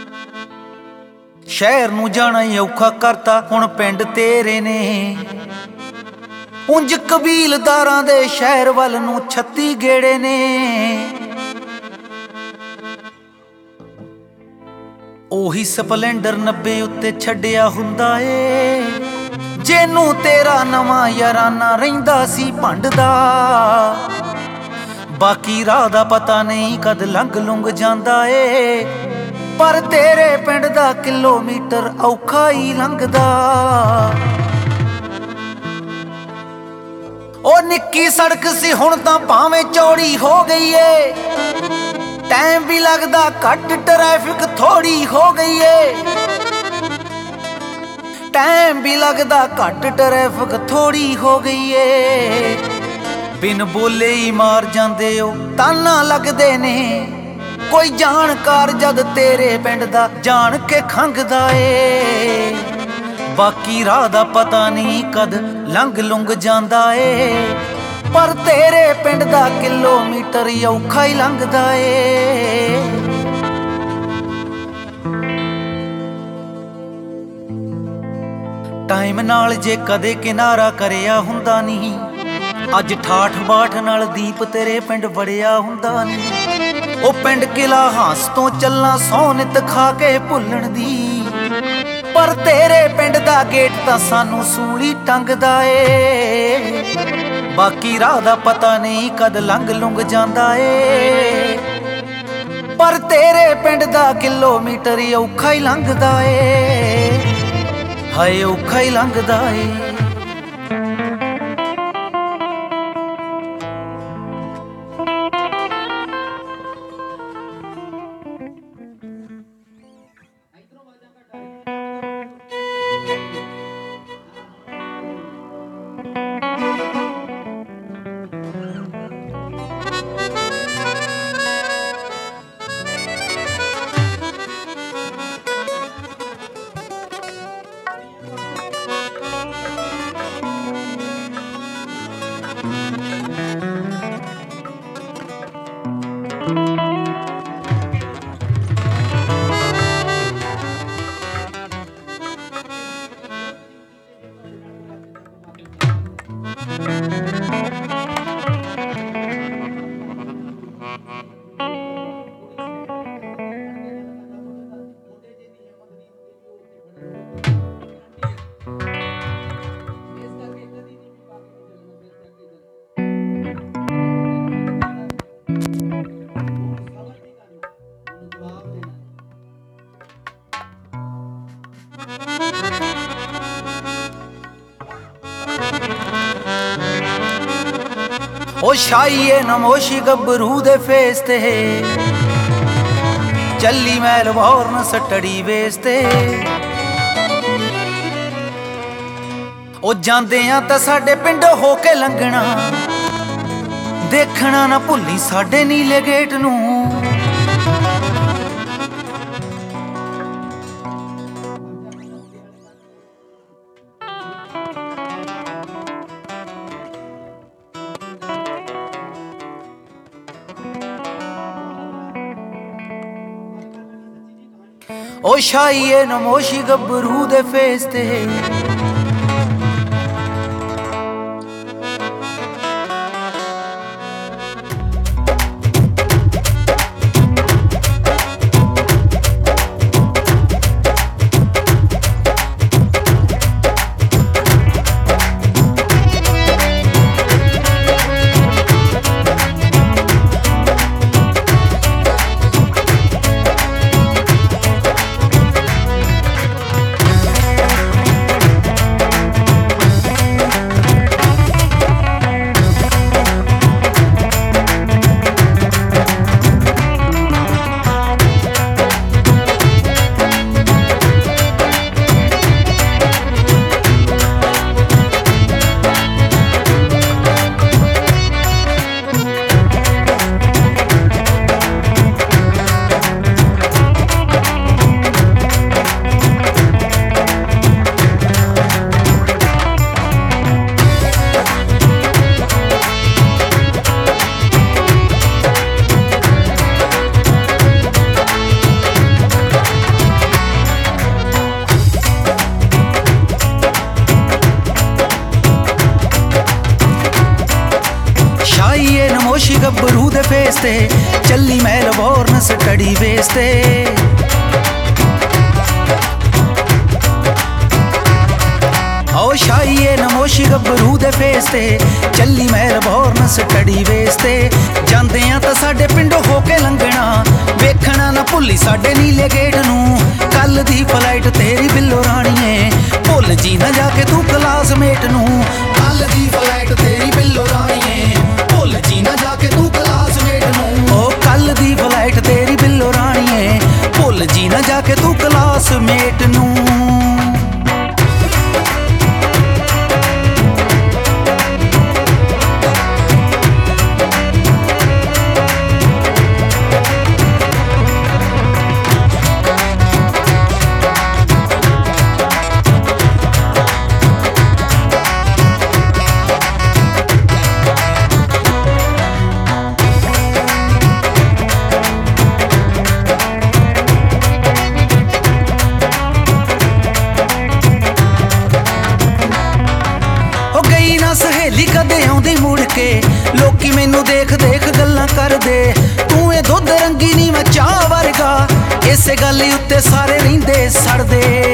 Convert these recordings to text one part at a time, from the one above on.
शहर नूं जाना ही औखा करता हुण पिंड तेरे ने। उंज कबीलदारां दे शहर वल नूं 36 गेड़े ने। ओही स्पलेंडर 90 उत्ते छड्डिया हुंदा ए जेनू तेरा नवां याराना रहिंदा सी भंडदा। बाकी राह दा पता नहीं कद लंघ लुंघ जांदा ए पर तेरे पिंड दा किलोमीटर औखा ही लंघदा। ओ निक्की सड़क सी हुण तां भावें चौड़ी हो गई है। टाइम भी लगदा घट ट्रैफिक थोड़ी हो गई है। टाइम भी लगदा घट ट्रैफिक थोड़ी हो गई है। बिन बोले ही मार जांदे ओ ताना लगदे ने। कोई जानकार जद तेरे पिंड दा जान के खंघदा ए। बाकी राह दा पता नहीं कद लंघ लुंघ जांदा ए पर तेरे पिंड दा किलोमीटर औखा ही लंघदा ए। टाइम नाल जे कदे किनारा करिया हुंदा नहीं अज ठाठ बाठ नाल दीप तेरे पिंड वड़िया हुंदा नहीं। ओ पिंड किला हास तो चलना सौ नित खा के भुल्लण दी पर तेरे पिंड दा गेट तां सानू सूली टंगदा ए। बाकी राह दा पता नहीं कद लंघ लुंघ जांदा ए पर तेरे पिंड दा किलोमीटर औखा ही लंघदा ए। हाय औखा ही लंघदा ए। ओ शाही नमोशी गबरू दे फेस ते चली मैल वॉर्न सटड़ी वेसते। ओ जांदे आ तां साडे पिंड हो के लंघना देखना ना भुल्ली साडे नीले गेट नूं। ओ शाही नमोशी गबरू दे फेस ते ਫੇਸ ਤੇ ਚੱਲੀ ਮੈਲਬੌਰਨ ਸਟੱਡੀ ਬੇਸ ਤੇ ਓ ਸ਼ਾਈਏ ਨਮੋਸ਼ੀ ਗੱਭਰੂ ਦੇ ਫੇਸ ਤੇ ਚੱਲੀ ਮੈਲਬੌਰਨ ਸਟੱਡੀ ਬੇਸ ਤੇ ਜਾਂਦੇ ਆ ਤਾਂ ਸਾਡੇ ਪਿੰਡੋਂ ਹੋ ਕੇ ਲੰਘਣਾ ਵੇਖਣਾ ਨਾ ਭੁੱਲੀ ਸਾਡੇ ਨੀਲੇ ਗੇਟ ਨੂੰ ਕੱਲ ਦੀ ਫਲਾਈਟ ਤੇਰੀ ਬਿੱਲੋ ਰਾਣੀਏ ਭੁੱਲ ਜੀ ਨਾ ਜਾ ਕੇ ਤੂੰ ਕਲਾਸਮੇਟ ਨੂੰ ਕੱਲ ਦੀ ਫਲਾਈਟ ਤੇਰੀ ਬਿੱਲੋ ਰਾਣੀਏ ਭੁੱਲ ਜੀ ਨਾ ਜਾ ਕੇ ਤੂੰ ਕਲਾਸਮੇਟ ਨੂੰ ਓ ਕੱਲ ਦੀ ਫਲਾਈਟ ਤੇਰੀ ਬਿੱਲੋ ਰਾਣੀਏ ਭੁੱਲ ਜੀ ਨਾ ਜਾ ਕੇ ਤੂੰ ਕਲਾਸਮੇਟ ਨੂੰ ਸਹੇਲੀ ਕਦੇ ਆਉਂਦੀ ਮੁੜ ਕੇ ਲੋਕੀ ਮੈਨੂੰ ਦੇਖ ਦੇਖ ਗੱਲਾਂ ਕਰਦੇ ਤੂੰ ਇਹ ਦੁੱਧ ਰੰਗੀ ਨੀ ਮੈਂ ਚਾਹ ਵਰਗਾ ਇਸੇ ਗੱਲ ਉੱਤੇ ਸਾਰੇ ਰਹਿੰਦੇ ਸੜਦੇ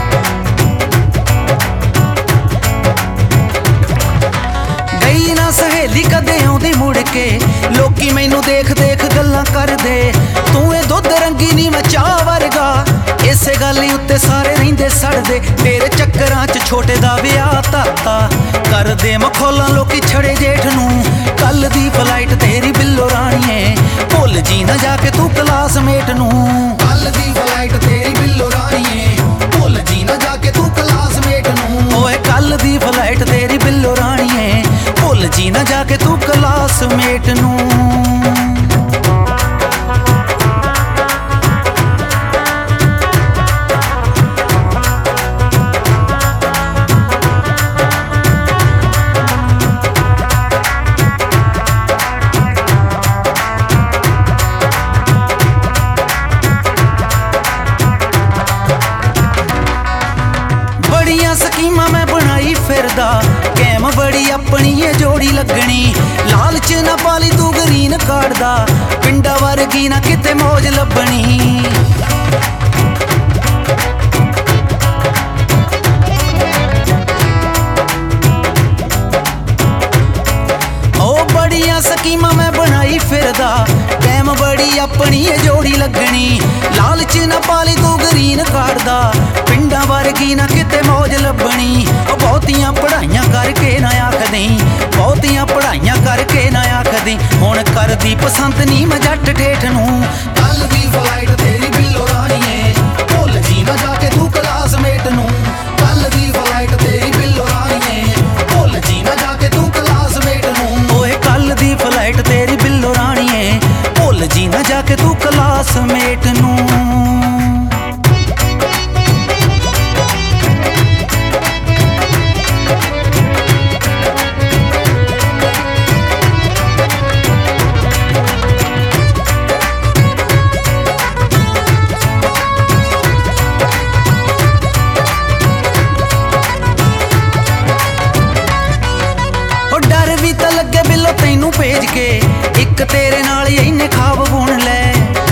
ਗਈ ਨਾ ਸਹੇਲੀ ਕਦੇ ਆਉਂਦੀ ਮੁੜ ਕੇ ਲੋਕੀ ਮੈਨੂੰ ਦੇਖ ਦੇਖ ਗੱਲਾਂ ਕਰਦੇ ਤੂੰ ਇਹ ਦੁੱਧ ਰੰਗੀ ਨੀ ਮੈਂ ਚਾਹ ਵਰਗਾ ਇਸੇ ਗੱਲ ਉੱਤੇ ਸਾਰੇ ਰਹਿੰਦੇ ਸੜਦੇ ਤੇਰੇ ਚੱਕਰਾਂ 'ਚ ਛੋਟੇ ਦਾ ਵਿਆਹ ਤਾਤਾ ਕਰਦੇ ਮਖੌਲਾਂ ਲੋਕੀ ਛੜੇ ਜੇਠ ਨੂੰ ਕੱਲ ਦੀ ਫਲਾਈਟ ਤੇਰੀ ਬਿੱਲੋ ਰਾਣੀਏ ਭੁੱਲ ਜੀ ਨਾ ਜਾ ਕੇ ਤੂੰ ਕਲਾਸਮੇਟ ਨੂੰ ਕੱਲ ਦੀ ਫਲਾਈਟ ਤੇਰੀ ਬਿੱਲੋ ਰਾਣੀਏ ਭੁੱਲ ਜੀ ਨਾ ਜਾ ਕੇ ਤੂੰ ਕਲਾਸਮੇਟ ਨੂੰ ਓਏ ਕੱਲ ਦੀ ਫਲਾਈਟ ਤੇਰੀ ਬਿੱਲੋ ਰਾਣੀਏ ਭੁੱਲ ਜੀ ਨਾ ਜਾ ਕੇ ਤੂੰ ਕਲਾਸਮੇਟ ਨੂੰ ਸਕੀਮਾਂ ਮੈਂ ਬਣਾਈ ਫਿਰਦਾ ਕੈਮ ਬੜੀ ਆਪਣੀ ਏ ਜੋੜੀ ਲੱਗਣੀ ਲਾਲਚ ਨਾ ਪਾਲੀ ਤੂੰ ਗਰੀਨ ਕਾਰਡ ਦਾ ਪਿੰਡਾਂ ਵਰਗੀ ਨਾ ਕਿਤੇ ਮੌਜ ਲੱਭਣੀ ਓ ਬੜੀਆਂ ਸਕੀਮਾਂ ਮੈਂ ਬਣਾਈ ਫਿਰਦਾ ਕੈਮ ਬੜੀ ਆਪਣੀ ਏ ਜੋੜੀ ਲੱਗਣੀ ਲਾਲਚ ਨਾ ਪਾਲੀ ਤੂੰ ਗਰੀਨ ਕਾਰਡ ਦਾ ਪਿੰਡਾਂ ਵਰਗੀ ਨਾ ਕਿਤੇ ਮੌਜ ਲੱਭਣੀ ਉਹ ਬਹੁਤੀਆਂ ਪੜ੍ਹਾਈਆਂ ਕਰਕੇ ਨਾ ਆਖਦੀ ਬਹੁਤੀਆਂ ਪੜ੍ਹਾਈਆਂ ਕਰਕੇ ਨਾ ਆਖਦੀ ਹੁਣ ਕਰਦੀ ਪਸੰਦ ਨਹੀਂ ਮੈਂ ਜੱਟ ਠੇਠ ਨੂੰ ਕੱਲ ਦੀ ਫਲਾਈਟ ਤੇਰੀ ਬਿੱਲੋ ਰਾਣੀਏ ਭੁੱਲ ਜੀ ਨਾ ਜਾ ਕੇ ਤੂੰ ਕਲਾਸਮੇਟ ਨੂੰ ਕੱਲ ਦੀ ਫਲਾਈਟ ਤੇਰੀ ਬਿੱਲੋ ਰਾਣੀਏ ਭੁੱਲ ਜੀ ਨਾ ਜਾ ਕੇ ਤੂੰ ਕਲਾਸਮੇਟ ਨੂੰ ਓਏ ਕੱਲ ਦੀ ਫਲਾਈਟ ਤੇਰੀ ਬਿੱਲੋ ਰਾਣੀਏ ਭੁੱਲ ਜੀ ਨਾ ਜਾ ਕੇ ਤੂੰ ਕਲਾਸਮੇਟ ਨੂੰ ਤੈਨੂੰ ਭੇਜ ਕੇ ਇੱਕ ਤੇਰੇ ਨਾਲ ਇੰਨੇ ਖਾਬ ਬੁਣ ਲੈ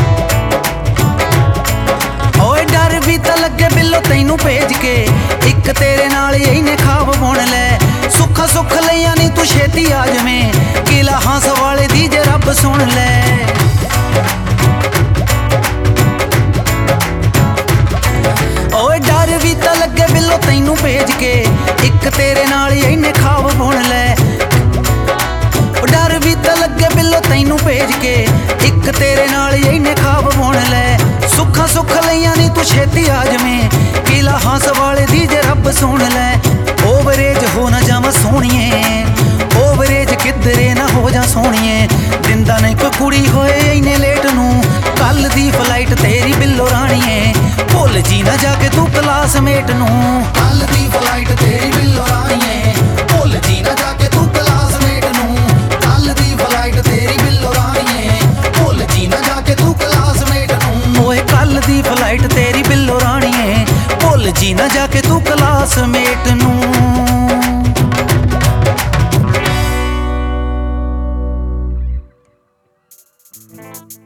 ਓਏ ਡਰ ਵੀ ਤਾਂ ਲੱਗੇ ਬਿੱਲੋ ਤੈਨੂੰ ਭੇਜ ਕੇ ਇੱਕ ਤੇਰੇ ਨਾਲ ਇੰਨੇ ਖਾਬ ਬੁਣ ਲੈ ਸੁੱਖਾ ਸੁੱਖ ਲਈਆਂ ਨੀ ਤੂੰ ਛੇਤੀ ਆ ਜਵੇਂ ਕਿਲਾ ਹਾਂਸ ਵਾਲੇ ਦੀ ਜੇ ਰੱਬ ਸੁਣ ਲੈ ਓਏ ਡਰ ਵੀ ਤਾਂ ਲੱਗੇ ਬਿੱਲੋ ਤੈਨੂੰ ਭੇਜ ਕੇ ਇੱਕ ਤੇਰੇ ਨਾਲ ਇੰਨੇ ਖਾਬ ਬੁਣ ਲੈ ਡਰ ਵੀ ਤਾਂ ਲੱਗੇ ਬਿੱਲੋ ਤੈਨੂੰ ਭੇਜ ਕੇ ਇੱਕ ਤੇਰੇ ਨਾਲ ਇੰਨੇ ਖਾਬ ਬੁਣ ਲੈ ਸੁੱਖਾ ਸੁੱਖ ਲਈਆਂ ਨੀ ਤੂੰ ਛੇਤੀ ਆ ਜਵੇਂ ਕਿਲਾ ਹਾਂਸ ਵਾਲੇ ਦੀ ਜੇ ਰੱਬ ਸੁਣ ਲੈ ਓਵਰੇਜ ਹੋ ਨਾ ਜਾਵਾਂ ਸੋਹਣੀਏ ਓਵਰੇਜ ਕਿੱਧਰੇ ਨਾ ਹੋ ਜਾ ਸੋਹਣੀਏ ਦਿੰਦਾ ਨਹੀਂ ਕੋਈ ਕੁੜੀ ਹੋਏ ਇੰਨੇ ਲੇਟ ਨੂੰ ਕੱਲ ਦੀ ਫਲਾਈਟ ਤੇਰੀ ਬਿੱਲੋ ਰਾਣੀਏ ਭੁੱਲ ਜੀ ਨਾ ਜਾ ਕੇ ਤੂੰ ਕਲਾਸਮੇਟ ਨੂੰ ਕੱਲ ਦੀ ਫਲਾਈਟ ਤੇਰੀ ਬਿੱਲੋ ਰਾਣੀਏ ਭੁੱਲ ਜੀ ਨਾ ਜਾ ਕੇ ਤੂੰ ਕਲਾਸਮੇਟ ਨੂੰ ਕੱਲ ਦੀ ਫਲਾਈਟ ਤੇਰੀ ਬਿੱਲੋ ਰਾਣੀਏ ਭੁੱਲ ਜੀ ਨਾ ਜਾ ਕੇ ਤੂੰ ਕਲਾਸਮੇਟ ਨੂੰ ਓਏ ਕੱਲ ਦੀ ਫਲਾਈਟ ਤੇਰੀ ਬਿੱਲੋ ਰਾਣੀਏ ਭੁੱਲ ਜੀ ਨਾ ਜਾ ਕੇ ਤੂੰ ਕਲਾਸਮੇਟ ਨੂੰ Thank